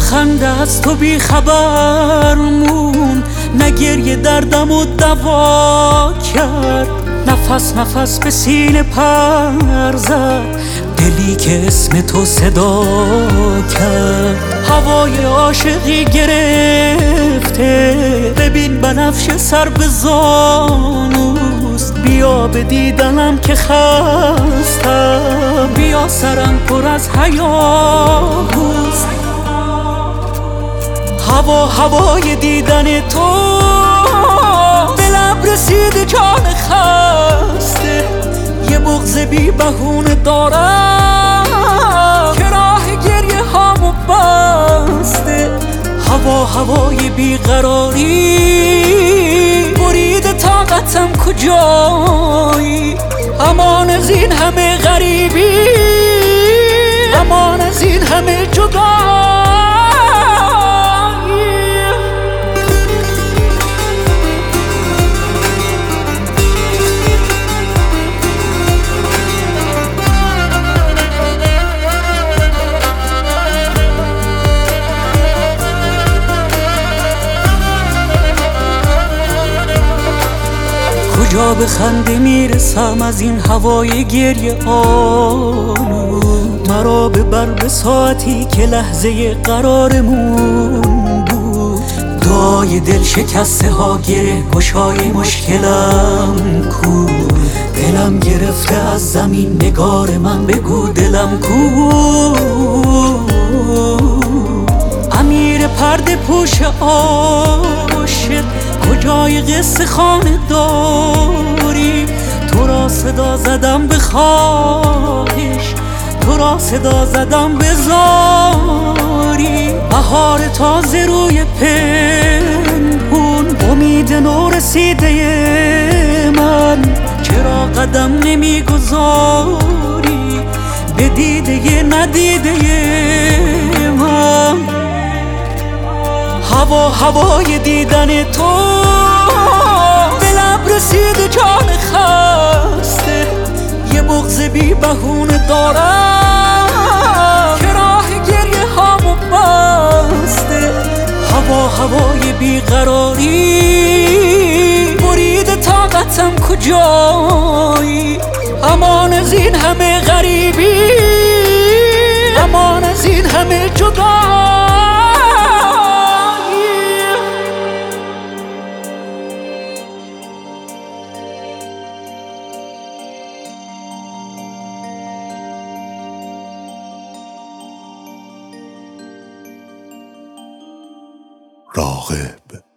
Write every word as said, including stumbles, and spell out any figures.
خنده از تو بی خبر موند، نه گریه دردم و دوا کرد، نفس نفس به سینه پر زد، دلی که اسم تو صدا کرد. هوای عاشقی گرفته، ببین بنفش سر به زانوست، بیا به دیدنم که خستم، بیا سرم پر از هیاهوست. هوا هوای دیدن تو، دلم رسید جان خسته، یه بغض بی بهونه دارم که راه گریه هامو بسته. هوا هوای بیقراری، برید طاقتم کجایی، امان از این همه غریبی، امان از این همه جدایی. کجا به خنده میرسم از این هوای گریه آلود، مرا ببر به ساعتی که لحظه قرارمون بود. دعای دل شکسته ها گره گشای مشکلم کو، دلم گرفته از زمین نگار من بگو دلم کو. امیر پرده پوش عاشق، کجای قصه خانه داری، تو را صدا زدم به خواهش، تو را صدا زدم به زاری. بهار تازه روی پنهون، امید نو رسیده من، چرا قدم نمیگذاری به دیده ندیده من. هوا هوای دیدن تو، دلم رسید جان خسته، یه بغض بی بهونه دارم که راه گریه هامو بسته. هوا هوای بیقراری، برید طاقتم کجایی، امان از این همه غریبی، امان از این همه جدایی. راغب